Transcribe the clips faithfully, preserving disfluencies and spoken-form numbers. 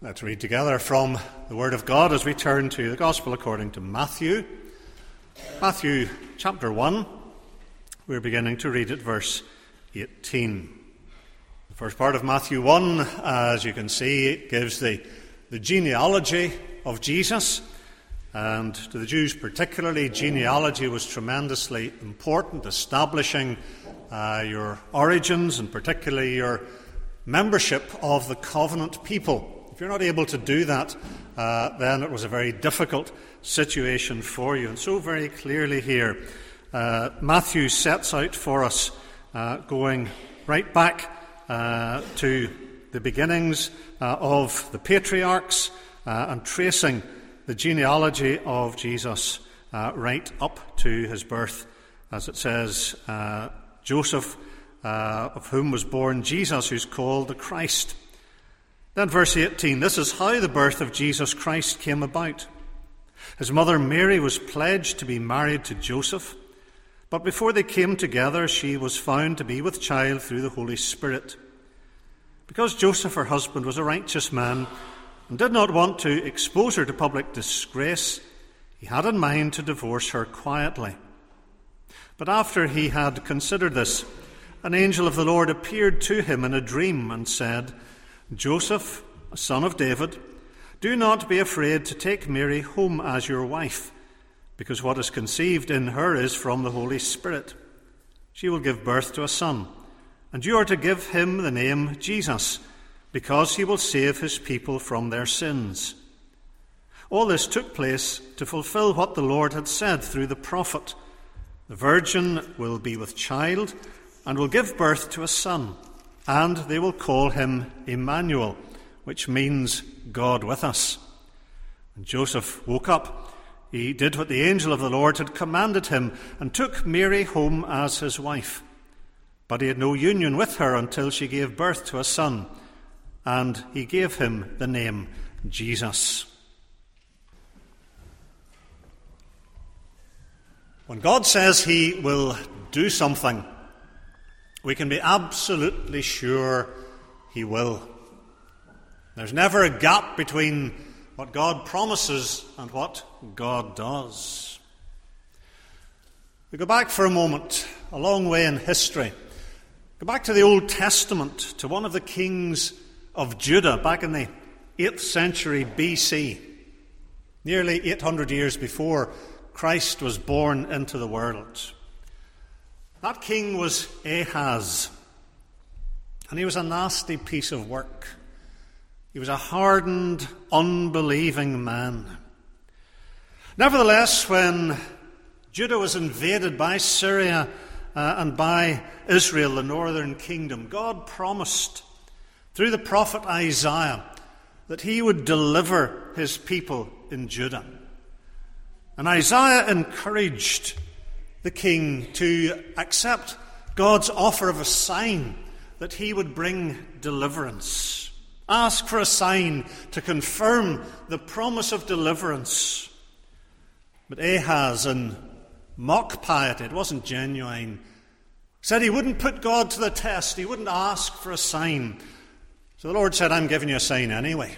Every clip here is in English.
Let's read together from the Word of God as we turn to the Gospel according to Matthew. Matthew chapter one, we're beginning to read at verse eighteen. The first part of Matthew one, as you can see, it gives the, the genealogy of Jesus. And to the Jews particularly, genealogy was tremendously important, establishing uh, your origins and particularly your membership of the covenant people. If you're not able to do that, uh, then it was a very difficult situation for you. And so very clearly here, uh, Matthew sets out for us, uh, going right back uh, to the beginnings uh, of the patriarchs uh, and tracing the genealogy of Jesus uh, right up to his birth. As it says, uh, Joseph, uh, of whom was born Jesus, who's called the Christ. Then verse eighteen, this is how the birth of Jesus Christ came about. His mother Mary was pledged to be married to Joseph, but before they came together, she was found to be with child through the Holy Spirit. Because Joseph, her husband, was a righteous man and did not want to expose her to public disgrace, he had in mind to divorce her quietly. But after he had considered this, an angel of the Lord appeared to him in a dream and said, Joseph, son of David, do not be afraid to take Mary home as your wife, because what is conceived in her is from the Holy Spirit. She will give birth to a son, and you are to give him the name Jesus, because he will save his people from their sins. All this took place to fulfill what the Lord had said through the prophet. The virgin will be with child and will give birth to a son, and they will call him Emmanuel, which means God with us. And Joseph woke up. He did what the angel of the Lord had commanded him and took Mary home as his wife. But he had no union with her until she gave birth to a son, and he gave him the name Jesus. When God says he will do something, we can be absolutely sure he will. There's never a gap between what God promises and what God does. We go back for a moment, a long way in history. Go back to the Old Testament, to one of the kings of Judah, back in the eighth century B C, nearly eight hundred years before Christ was born into the world. That king was Ahaz, and he was a nasty piece of work. He was a hardened, unbelieving man. Nevertheless, when Judah was invaded by Syria uh, and by Israel, the northern kingdom, God promised through the prophet Isaiah that he would deliver his people in Judah. And Isaiah encouraged the king to accept God's offer of a sign that he would bring deliverance. Ask for a sign to confirm the promise of deliverance. But Ahaz, in mock piety, it wasn't genuine, said he wouldn't put God to the test. He wouldn't ask for a sign. So the Lord said, I'm giving you a sign anyway.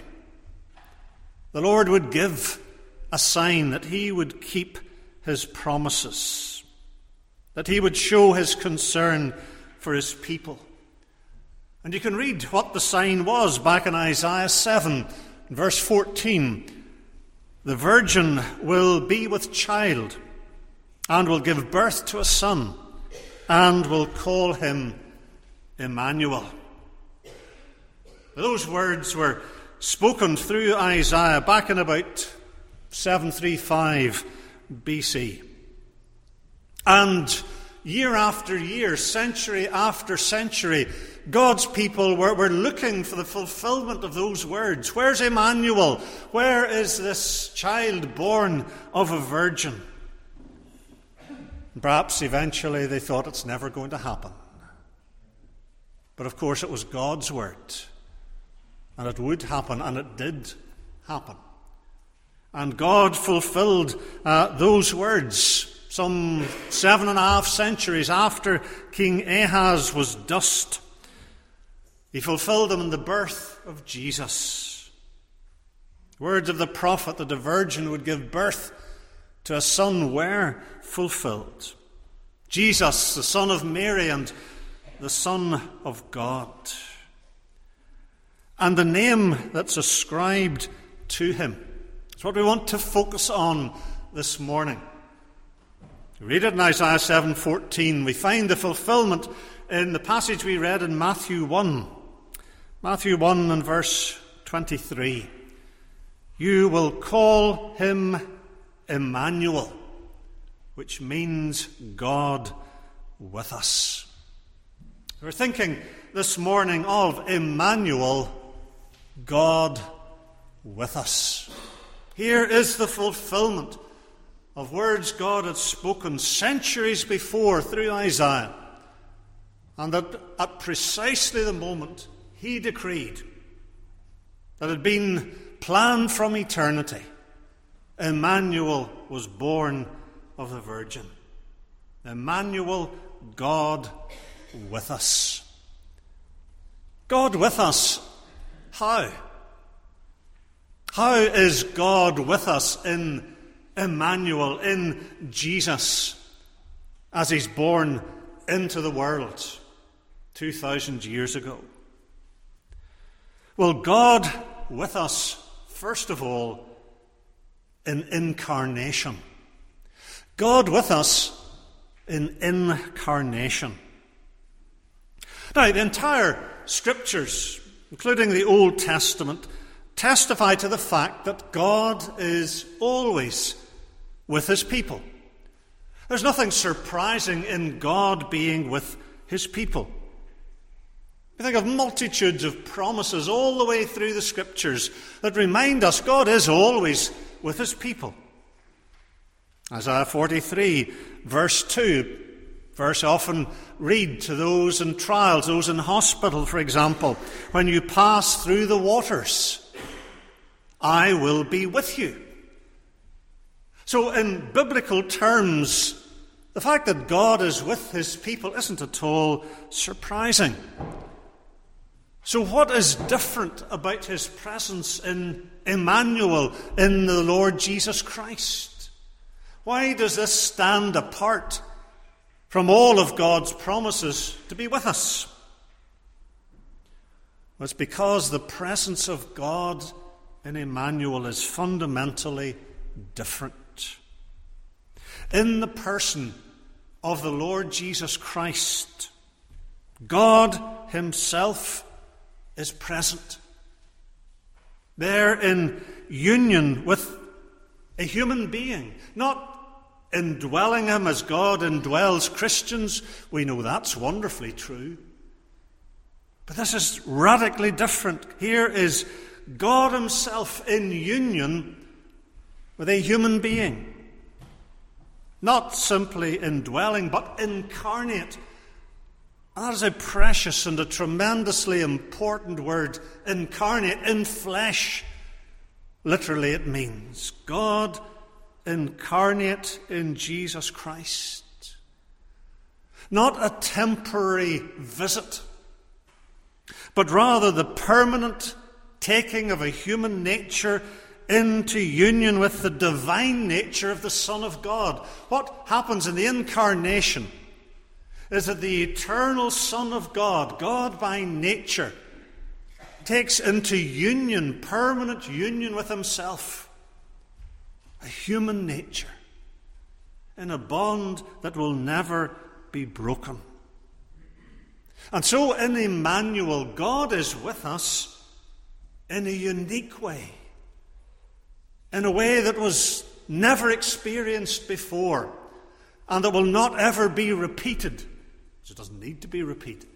The Lord would give a sign that he would keep his promises, that he would show his concern for his people. And you can read what the sign was back in Isaiah seven, verse fourteen. The virgin will be with child and will give birth to a son and will call him Emmanuel. Those words were spoken through Isaiah back in about seven thirty-five B C. And year after year, century after century, God's people were, were looking for the fulfillment of those words. Where's Emmanuel? Where is this child born of a virgin? And perhaps eventually they thought it's never going to happen. But of course it was God's word. And it would happen, and it did happen. And God fulfilled uh, those words some seven and a half centuries after King Ahaz was dust. He fulfilled them in the birth of Jesus. Words of the prophet that a virgin would give birth to a son were fulfilled. Jesus, the Son of Mary and the Son of God. And the name that's ascribed to him is what we want to focus on this morning. We read it in Isaiah seven fourteen. We find the fulfillment in the passage we read in Matthew one. Matthew one and verse twenty-three. You will call him Emmanuel, which means God with us. We're thinking this morning of Emmanuel, God with us. Here is the fulfillment of words God had spoken centuries before through Isaiah, and that at precisely the moment he decreed that had been planned from eternity, Emmanuel was born of the Virgin. Emmanuel, God with us. God with us. How? How is God with us in Emmanuel, in Jesus, as he's born into the world two thousand years ago? Well, God with us, first of all, in incarnation. God with us in incarnation. Now, the entire Scriptures, including the Old Testament, testify to the fact that God is always with his people. There's nothing surprising in God being with his people. We think of multitudes of promises all the way through the Scriptures that remind us God is always with his people. Isaiah forty-three, verse two, verse often read to those in trials, those in hospital, for example, when you pass through the waters, I will be with you. So in biblical terms, the fact that God is with his people isn't at all surprising. So what is different about his presence in Emmanuel, in the Lord Jesus Christ? Why does this stand apart from all of God's promises to be with us? Well, it's because the presence of God in Emmanuel is fundamentally different. In the person of the Lord Jesus Christ, God himself is present. There in union with a human being, not indwelling him as God indwells Christians. We know that's wonderfully true. But this is radically different. Here is God himself in union with a human being. Not simply indwelling, but incarnate. And that is a precious and a tremendously important word. Incarnate, in flesh. Literally it means God incarnate in Jesus Christ. Not a temporary visit, but rather the permanent taking of a human nature into union with the divine nature of the Son of God. What happens in the incarnation is that the eternal Son of God, God by nature, takes into union, permanent union with himself, a human nature, in a bond that will never be broken. And so in Emmanuel, God is with us in a unique way, in a way that was never experienced before, and that will not ever be repeated, because it doesn't need to be repeated.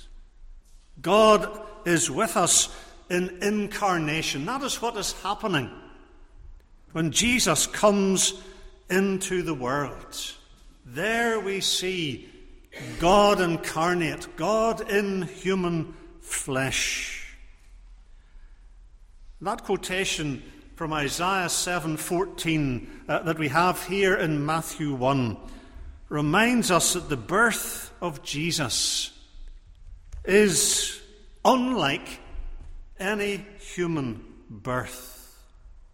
God is with us in incarnation. That is what is happening when Jesus comes into the world. There we see God incarnate, God in human flesh. That quotation from Isaiah seven fourteen uh, that we have here in Matthew one reminds us that the birth of Jesus is unlike any human birth.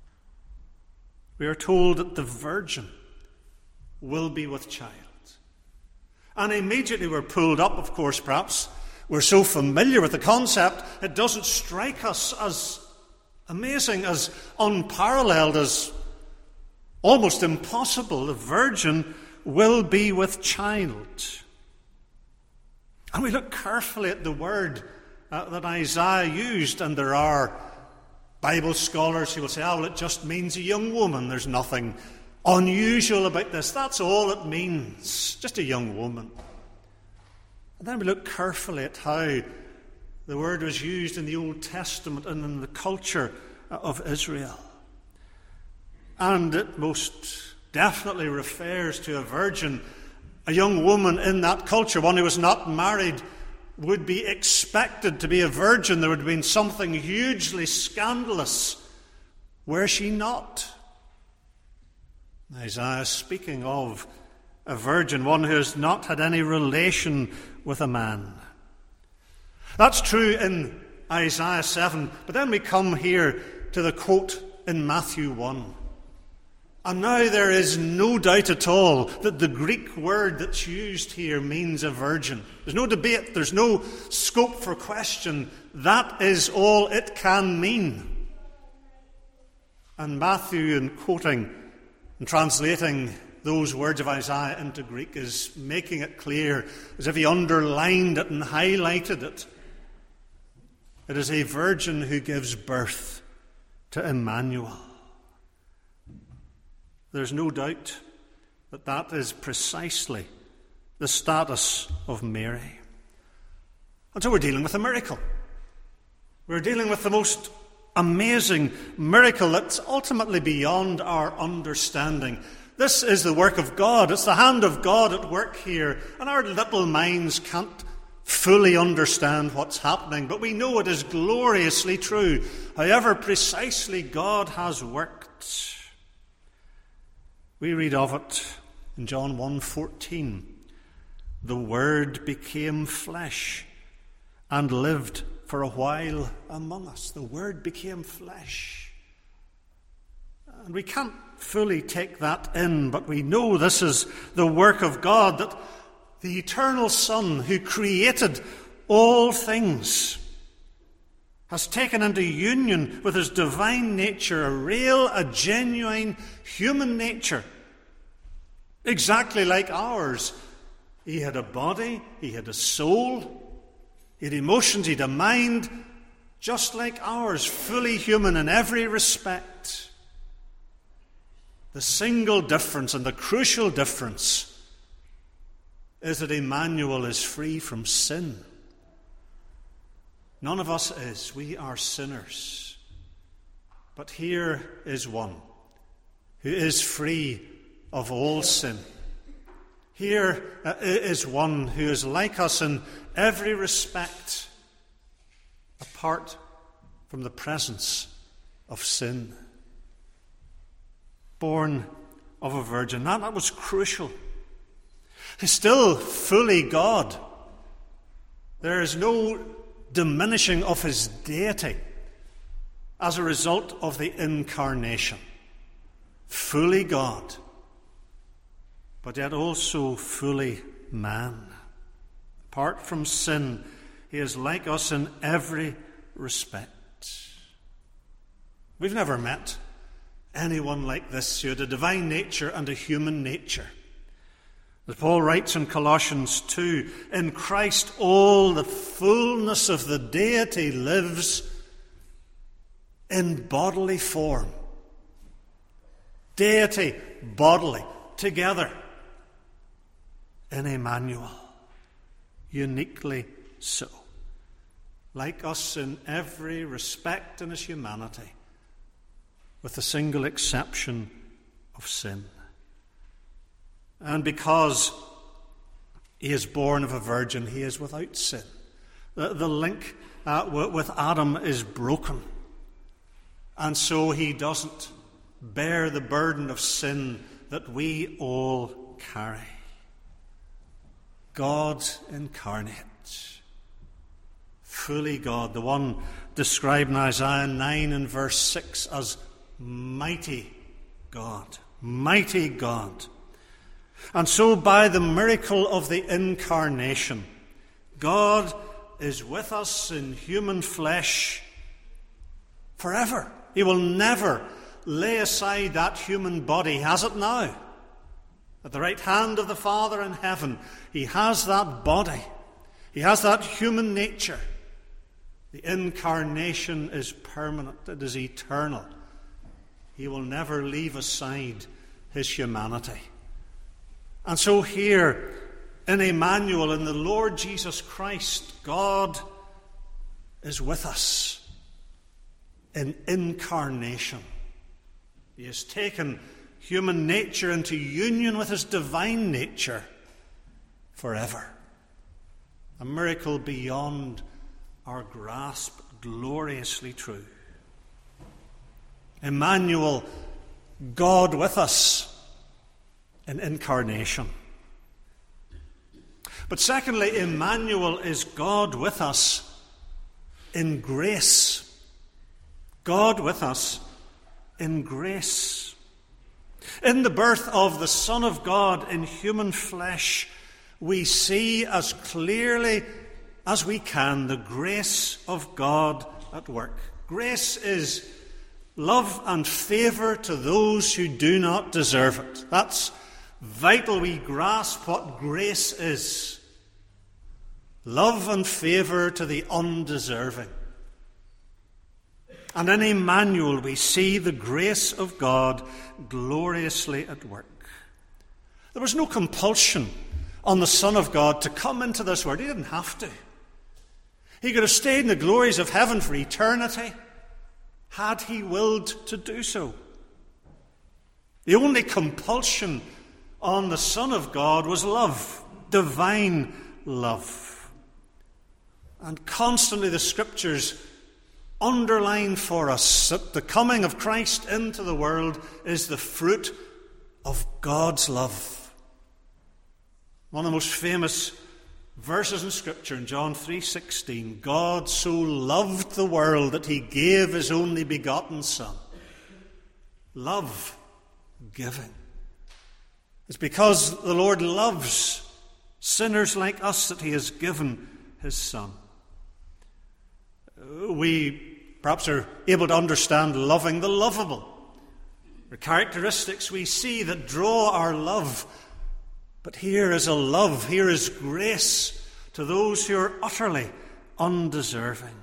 we are told that the virgin will be with child. And immediately we're pulled up, of course, perhaps. We're so familiar with the concept, it doesn't strike us as amazing, as unparalleled, as almost impossible. The virgin will be with child. And we look carefully at the word uh, that Isaiah used, and there are Bible scholars who will say, oh, well, it just means a young woman. There's nothing unusual about this. That's all it means, just a young woman. And then we look carefully at how the word was used in the Old Testament and in the culture of Israel. And it most definitely refers to a virgin, a young woman in that culture, one who was not married, would be expected to be a virgin. There would have been something hugely scandalous were she not. Isaiah is speaking of a virgin, one who has not had any relation with a man. That's true in Isaiah seven, but then we come here to the quote in Matthew one. And now there is no doubt at all that the Greek word that's used here means a virgin. There's no debate, there's no scope for question. That is all it can mean. And Matthew, in quoting and translating those words of Isaiah into Greek, is making it clear, as if he underlined it and highlighted it. It is a virgin who gives birth to Emmanuel. There's no doubt that that is precisely the status of Mary. And so we're dealing with a miracle. We're dealing with the most amazing miracle that's ultimately beyond our understanding. This is the work of God. It's the hand of God at work here. And our little minds can't fully understand what's happening, but we know it is gloriously true, however precisely God has worked. We read of it in John one fourteen. The Word became flesh and lived for a while among us. The Word became flesh. And we can't fully take that in, but we know this is the work of God, that the eternal Son who created all things has taken into union with his divine nature a real, a genuine human nature, exactly like ours. He had a body, he had a soul, he had emotions, he had a mind, just like ours, fully human in every respect. The single difference and the crucial difference is that Emmanuel is free from sin. None of us is. We are sinners. But here is one who is free of all sin. Here is one who is like us in every respect, apart from the presence of sin. Born of a virgin. That, that was crucial. He's still fully God. There is no diminishing of his deity as a result of the incarnation. Fully God, but yet also fully man. Apart from sin, he is like us in every respect. We've never met anyone like this who had a divine nature and a human nature. As Paul writes in Colossians two, in Christ all the fullness of the deity lives in bodily form. Deity, bodily, together in Emmanuel. Uniquely so. Like us in every respect in his humanity, with the single exception of sin. And because he is born of a virgin, he is without sin. The, the link uh, with Adam is broken. And so he doesn't bear the burden of sin that we all carry. God incarnate. Fully God. The one described in Isaiah nine and verse six as mighty God, mighty God. And so by the miracle of the incarnation, God is with us in human flesh forever. He will never lay aside that human body. He has it now. At the right hand of the Father in heaven, he has that body. He has that human nature. The incarnation is permanent. It is eternal. He will never leave aside his humanity. And so here in Emmanuel, in the Lord Jesus Christ, God is with us in incarnation. He has taken human nature into union with his divine nature forever. A miracle beyond our grasp, gloriously true. Emmanuel, God with us in incarnation. But secondly, Emmanuel is God with us in grace. God with us in grace. In the birth of the Son of God in human flesh, we see as clearly as we can the grace of God at work. Grace is love and favour to those who do not deserve it. That's vital we grasp what grace is. Love and favour to the undeserving. And in Emmanuel we see the grace of God gloriously at work. There was no compulsion on the Son of God to come into this world. He didn't have to. He could have stayed in the glories of heaven for eternity had he willed to do so. The only compulsion on the Son of God was love, divine love. And constantly the Scriptures underline for us that the coming of Christ into the world is the fruit of God's love. One of the most famous verses in Scripture in John three sixteen, God so loved the world that he gave his only begotten Son. Love, giving. It's because the Lord loves sinners like us that he has given his Son. We perhaps are able to understand loving the lovable. The characteristics we see that draw our love. But here is a love, here is grace to those who are utterly undeserving.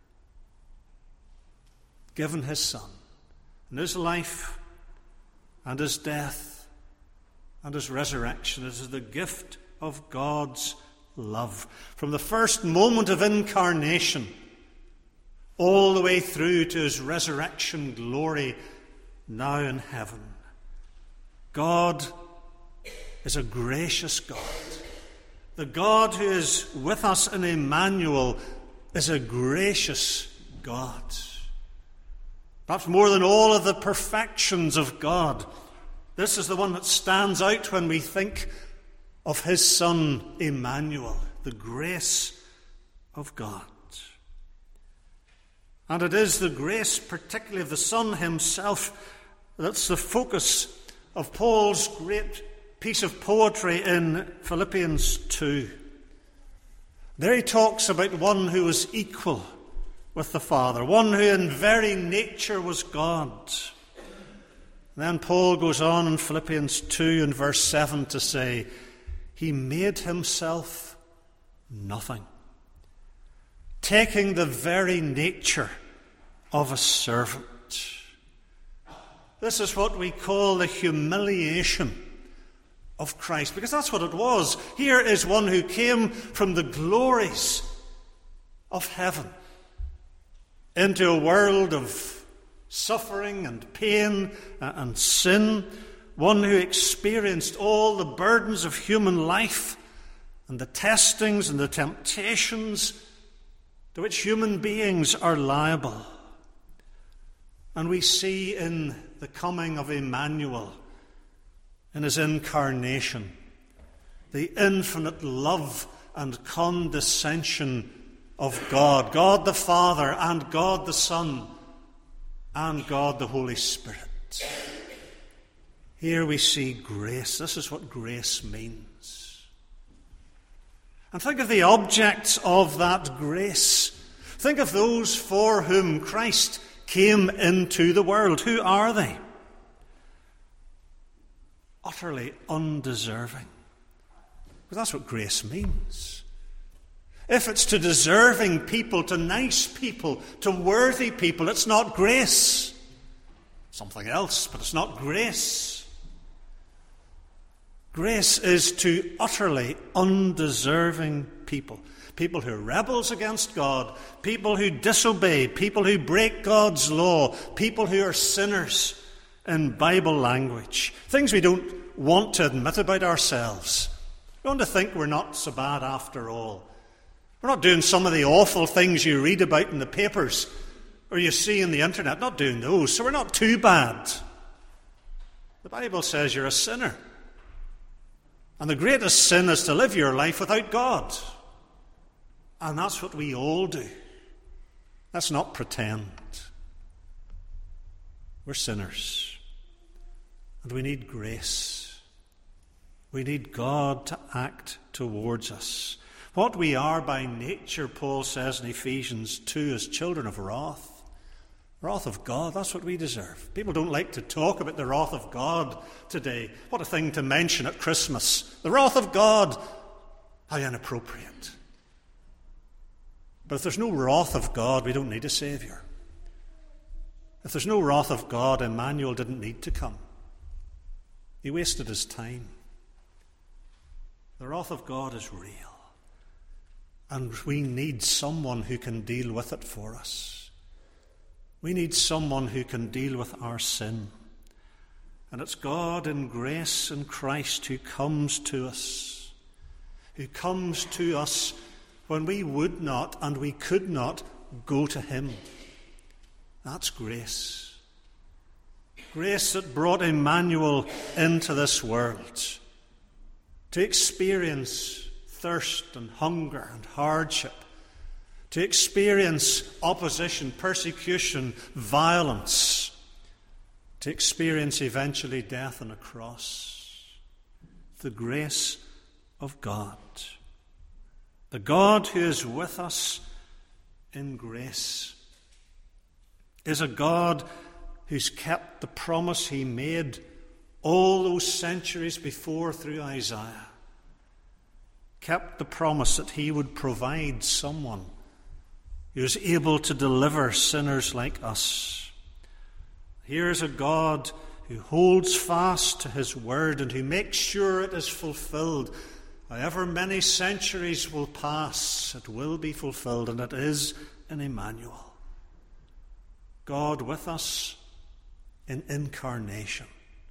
Given his Son, and his life, and his death, and his resurrection. It is the gift of God's love. From the first moment of incarnation, all the way through to his resurrection glory now in heaven. God is a gracious God. The God who is with us in Emmanuel is a gracious God. Perhaps more than all of the perfections of God, this is the one that stands out when we think of his Son Emmanuel, the grace of God. And it is the grace, particularly of the Son himself, that's the focus of Paul's great piece of poetry in Philippians two. There he talks about one who was equal with the Father, one who in very nature was God. And then Paul goes on in Philippians two and verse seven to say, he made himself nothing, taking the very nature of a servant. This is what we call the humiliation of Christ, because that's what it was. Here is one who came from the glories of heaven into a world of suffering and pain and sin, one who experienced all the burdens of human life and the testings and the temptations to which human beings are liable. And we see in the coming of Emmanuel, in his incarnation, the infinite love and condescension of God, God the Father and God the Son and God the Holy Spirit. Here we see grace. This is what grace means. And think of the objects of that grace. Think of those for whom Christ came into the world. Who are they? Utterly undeserving. Because that's what grace means. If it's to deserving people, to nice people, to worthy people, it's not grace. Something else, but it's not grace. Grace is to utterly undeserving people. People who are rebels against God, people who disobey, people who break God's law, people who are sinners in Bible language. Things we don't want to admit about ourselves. We want to think we're not so bad after all. We're not doing some of the awful things you read about in the papers or you see on the internet. Not doing those, so we're not too bad. The Bible says you're a sinner. And the greatest sin is to live your life without God. And that's what we all do. Let's not pretend. We're sinners. And we need grace. We need God to act towards us. What we are by nature, Paul says in Ephesians two, is children of wrath. Wrath of God, that's what we deserve. People don't like to talk about the wrath of God today. What a thing to mention at Christmas. The wrath of God. How inappropriate. But if there's no wrath of God, we don't need a Saviour. If there's no wrath of God, Emmanuel didn't need to come. He wasted his time. The wrath of God is real. And we need someone who can deal with it for us. We need someone who can deal with our sin. And it's God in grace in Christ who comes to us. Who comes to us when we would not and we could not go to him. That's grace. Grace that brought Emmanuel into this world to experience thirst and hunger and hardship, to experience opposition, persecution, violence, to experience eventually death on a cross. The grace of God. The God who is with us in grace is a God who's kept the promise he made all those centuries before through Isaiah. Kept the promise that he would provide someone who is able to deliver sinners like us. Here's a God who holds fast to his word and who makes sure it is fulfilled. However many centuries will pass, it will be fulfilled, and it is in Emmanuel. God with us in incarnation.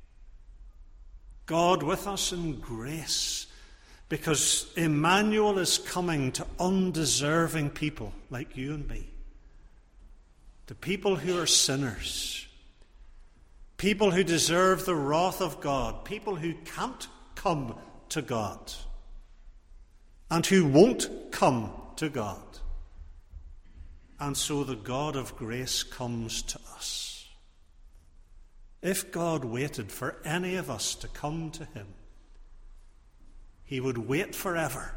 God with us in grace. Because Emmanuel is coming to undeserving people like you and me. To people who are sinners. People who deserve the wrath of God. People who can't come to God. And who won't come to God. And so the God of grace comes to us. If God waited for any of us to come to him, he would wait forever,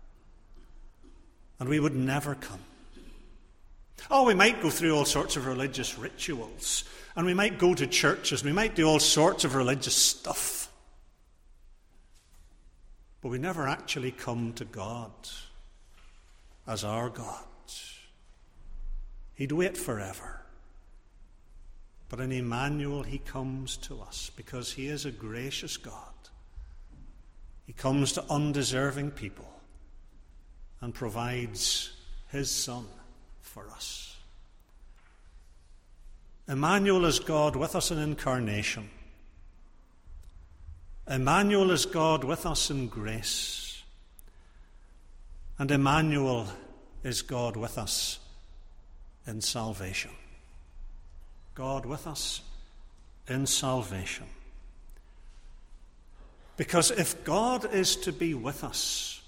and we would never come. Oh, we might go through all sorts of religious rituals, and we might go to churches, and we might do all sorts of religious stuff. But we never actually come to God as our God. He'd wait forever. But in Emmanuel, he comes to us because he is a gracious God. He comes to undeserving people and provides his Son for us. Emmanuel is God with us in incarnation. Emmanuel is God with us in grace. And Emmanuel is God with us in salvation. God with us in salvation. Because if God is to be with us,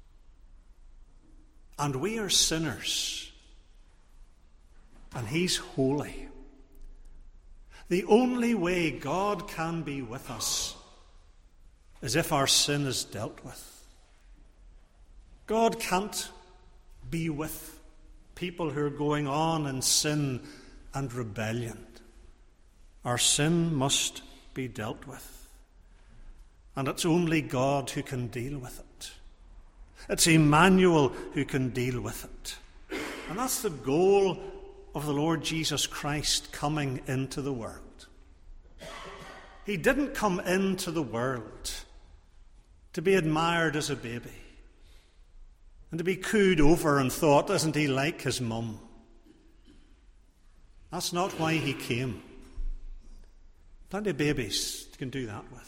and we are sinners, and he's holy, The only way God can be with us is if our sin is dealt with. God can't be with people who are going on in sin and rebellion. Our sin must be dealt with. And it's only God who can deal with it. It's Emmanuel who can deal with it. And that's the goal of the Lord Jesus Christ coming into the world. He didn't come into the world to be admired as a baby and to be cooed over and thought, isn't he like his mum? That's not why he came. Plenty of babies you can do that with.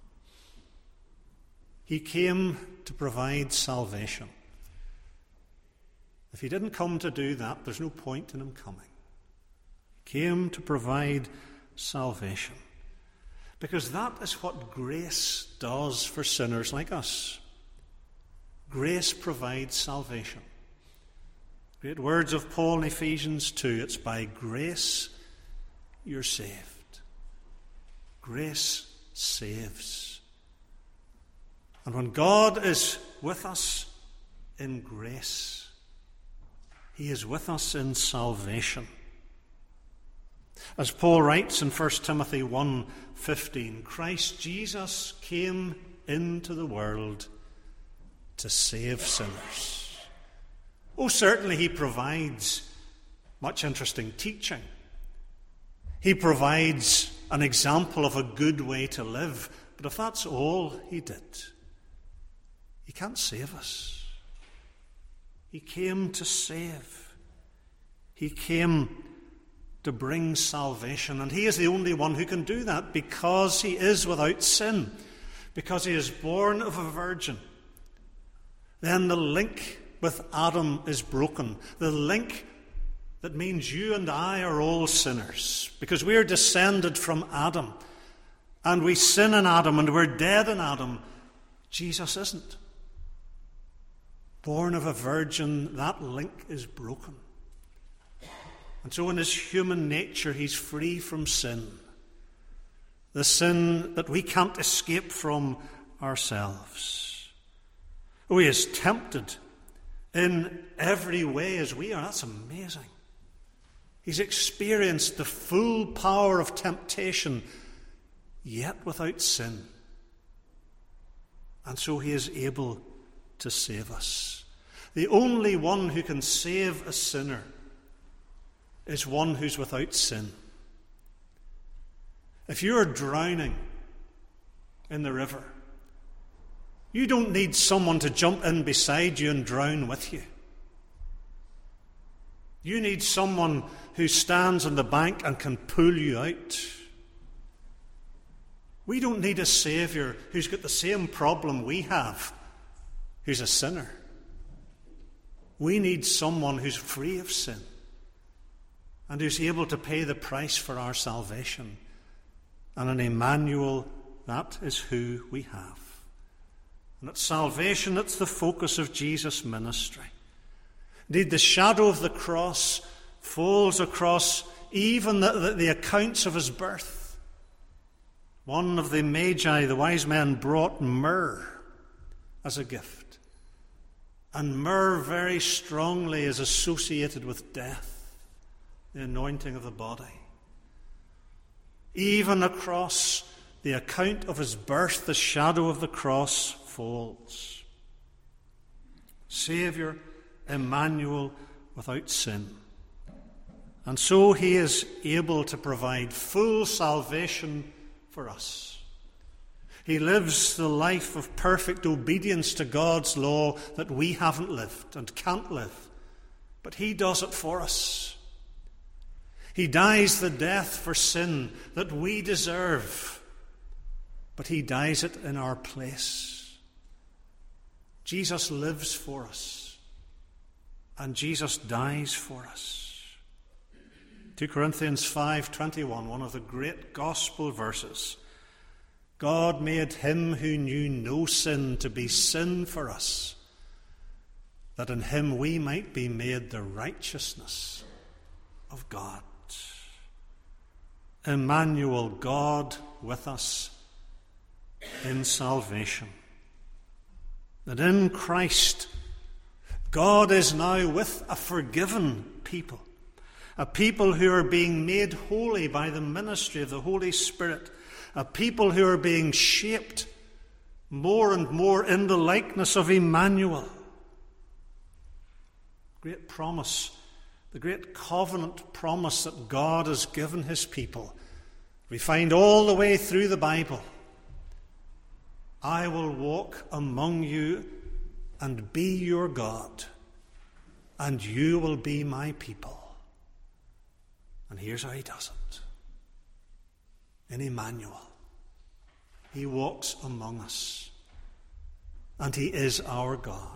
He came to provide salvation. If he didn't come to do that, there's no point in him coming. He came to provide salvation. Because that is what grace does for sinners like us. Grace provides salvation. Great words of Paul in Ephesians two. It's by grace you're saved. Grace saves. And when God is with us in grace, he is with us in salvation. As Paul writes in First Timothy one fifteen, Christ Jesus came into the world to save sinners. Oh, certainly he provides much interesting teaching. He provides an example of a good way to live. But if that's all he did, he can't save us. He came to save. He came to bring salvation. And he is the only one who can do that because he is without sin. Because he is born of a virgin. Then the link with Adam is broken. The link that means you and I are all sinners. Because we are descended from Adam. And we sin in Adam and we're dead in Adam. Jesus isn't. Born of a virgin, that link is broken. And so in his human nature, he's free from sin. The sin that we can't escape from ourselves. Oh, he is tempted in every way as we are. That's amazing. He's experienced the full power of temptation, yet without sin. And so he is able to save us. The only one who can save a sinner is one who's without sin. If you are drowning in the river, you don't need someone to jump in beside you and drown with you. You need someone who stands on the bank and can pull you out. We don't need a Saviour who's got the same problem we have, who's a sinner. We need someone who's free of sin and who's able to pay the price for our salvation. And in Emmanuel, that is who we have. And it's salvation that's the focus of Jesus' ministry. Indeed, the shadow of the cross falls across even the, the, the accounts of his birth. One of the magi, the wise men, brought myrrh as a gift. And myrrh very strongly is associated with death, the anointing of the body. Even across the account of his birth, the shadow of the cross falls. Saviour, Emmanuel, without sin. And so he is able to provide full salvation for us. He lives the life of perfect obedience to God's law that we haven't lived and can't live. But he does it for us. He dies the death for sin that we deserve. But he dies it in our place. Jesus lives for us. And Jesus dies for us. Second Corinthians five twenty-one, one of the great gospel verses. God made him who knew no sin to be sin for us, that in him we might be made the righteousness of God. Emmanuel, God with us in salvation. That in Christ, God is now with a forgiven people, a people who are being made holy by the ministry of the Holy Spirit, a people who are being shaped more and more in the likeness of Emmanuel. Great promise, the great covenant promise that God has given his people. We find all the way through the Bible. I will walk among you and be your God, and you will be my people. And here's how he does it. In Emmanuel, he walks among us, and he is our God.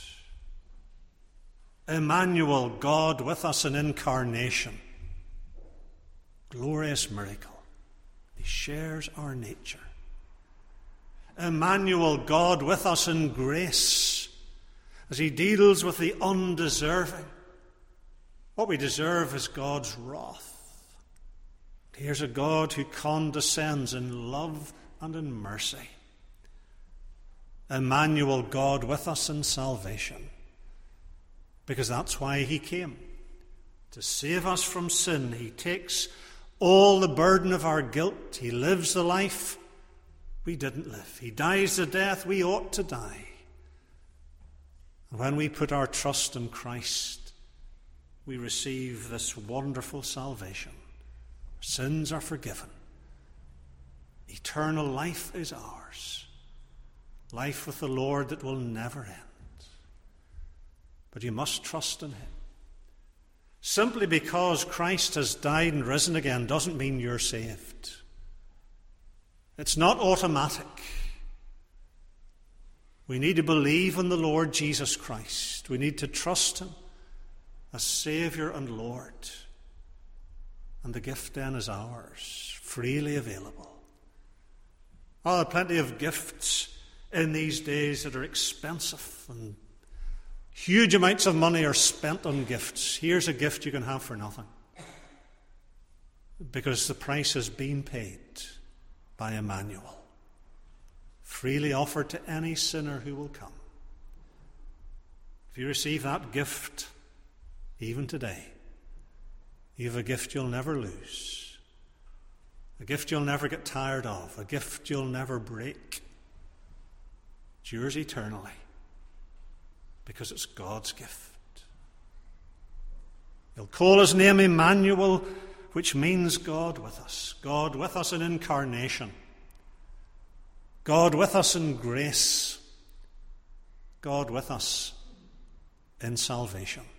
Emmanuel, God with us in incarnation. Glorious miracle. He shares our nature. Emmanuel, God with us in grace, as he deals with the undeserving. What we deserve is God's wrath. Here's a God who condescends in love and in mercy. Emmanuel, God with us in salvation. Because that's why he came. To save us from sin. He takes all the burden of our guilt. He lives the life we didn't live. He dies the death we ought to die. And when we put our trust in Christ, we receive this wonderful salvation. Our sins are forgiven. Eternal life is ours. Life with the Lord that will never end. But you must trust in him. Simply because Christ has died and risen again doesn't mean you're saved. It's not automatic. We need to believe in the Lord Jesus Christ. We need to trust him as Saviour and Lord. And the gift then is ours, freely available. Oh, there are plenty of gifts in these days that are expensive, and huge amounts of money are spent on gifts. Here's a gift you can have for nothing, because the price has been paid by Emmanuel, freely offered to any sinner who will come. If you receive that gift, even today, you have a gift you'll never lose, a gift you'll never get tired of, a gift you'll never break. It's yours eternally, because it's God's gift. He'll call his name Emmanuel, which means God with us. God with us in incarnation. God with us in grace. God with us in salvation.